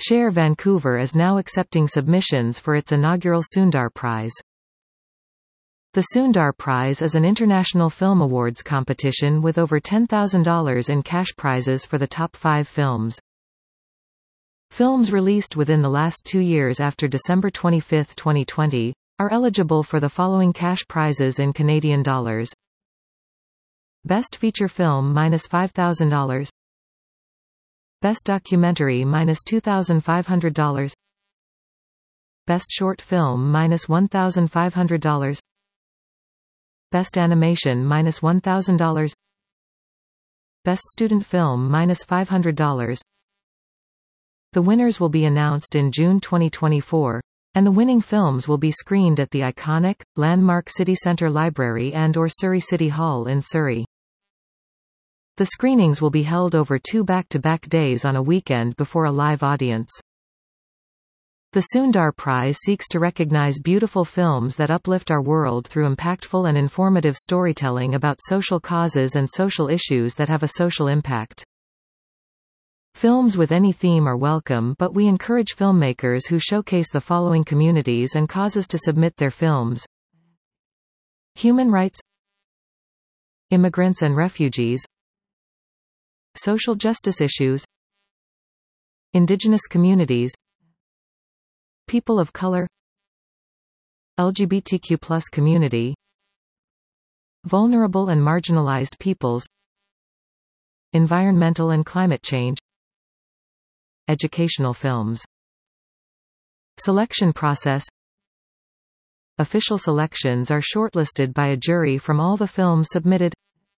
Share Vancouver is now accepting submissions for its inaugural Sundar Prize. The Sundar Prize is an international film awards competition with over $10,000 in cash prizes for the top 5 films. Films released within the last 2 years after December 25, 2020, are eligible for the following cash prizes in Canadian dollars. Best Feature Film -$5,000. Best Documentary -$2,500. Best Short Film -$1,500. Best Animation -$1,000. Best Student Film -$500. The winners will be announced in June 2024, and the winning films will be screened at the iconic, landmark City Centre Library and/or Surrey City Hall in Surrey. The screenings will be held over 2 back-to-back days on a weekend before a live audience. The Sundar Prize seeks to recognize beautiful films that uplift our world through impactful and informative storytelling about social causes and social issues that have a social impact. Films with any theme are welcome, but we encourage filmmakers who showcase the following communities and causes to submit their films: human rights, immigrants and refugees, social justice issues, indigenous communities, people of color, LGBTQ+ community, vulnerable and marginalized peoples, environmental and climate change, educational films. Selection process. Official selections are shortlisted by a jury from all the films submitted.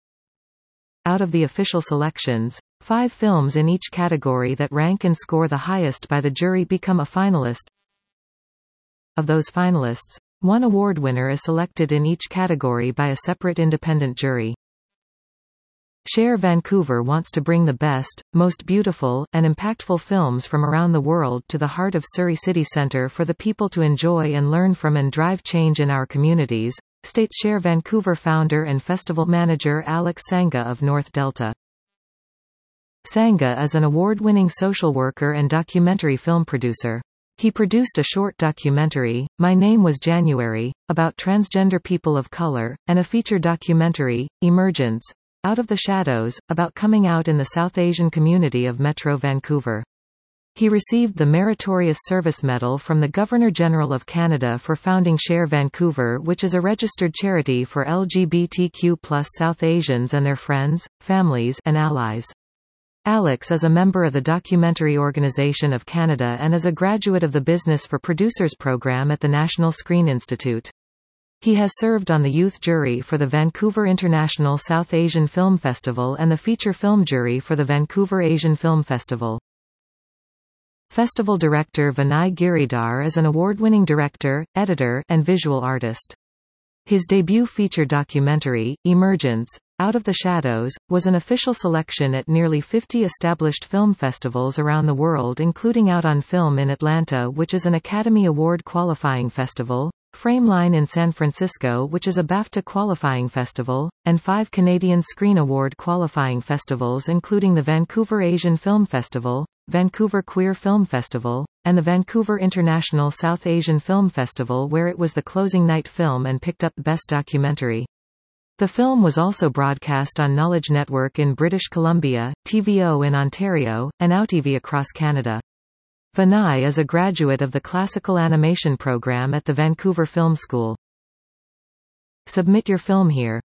Out of the official selections, 5 films in each category that rank and score the highest by the jury become a finalist. Of those finalists, 1 award winner is selected in each category by a separate independent jury. Share Vancouver wants to bring the best, most beautiful, and impactful films from around the world to the heart of Surrey City Centre for the people to enjoy and learn from and drive change in our communities, states Share Vancouver founder and festival manager Alex Sanga of North Delta. Sanga is an award-winning social worker and documentary film producer. He produced a short documentary, My Name Was January, about transgender people of color, and a feature documentary, Emergence, Out of the Shadows, about coming out in the South Asian community of Metro Vancouver. He received the Meritorious Service Medal from the Governor-General of Canada for founding Share Vancouver, which is a registered charity for LGBTQ+ South Asians and their friends, families, and allies. Alex is a member of the Documentary Organization of Canada and is a graduate of the Business for Producers program at the National Screen Institute. He has served on the youth jury for the Vancouver International South Asian Film Festival and the feature film jury for the Vancouver Asian Film Festival. Festival director Vinay Giridhar is an award-winning director, editor, and visual artist. His debut feature documentary, Emergence, Out of the Shadows, was an official selection at nearly 50 established film festivals around the world, including Out on Film in Atlanta, which is an Academy Award qualifying festival, Frameline in San Francisco, which is a BAFTA qualifying festival, and 5 Canadian Screen Award qualifying festivals including the Vancouver Asian Film Festival, Vancouver Queer Film Festival, and the Vancouver International South Asian Film Festival, where it was the closing night film and picked up Best Documentary. The film was also broadcast on Knowledge Network in British Columbia, TVO in Ontario, and OutTV across Canada. Vinay is a graduate of the Classical Animation program at the Vancouver Film School. Submit your film here.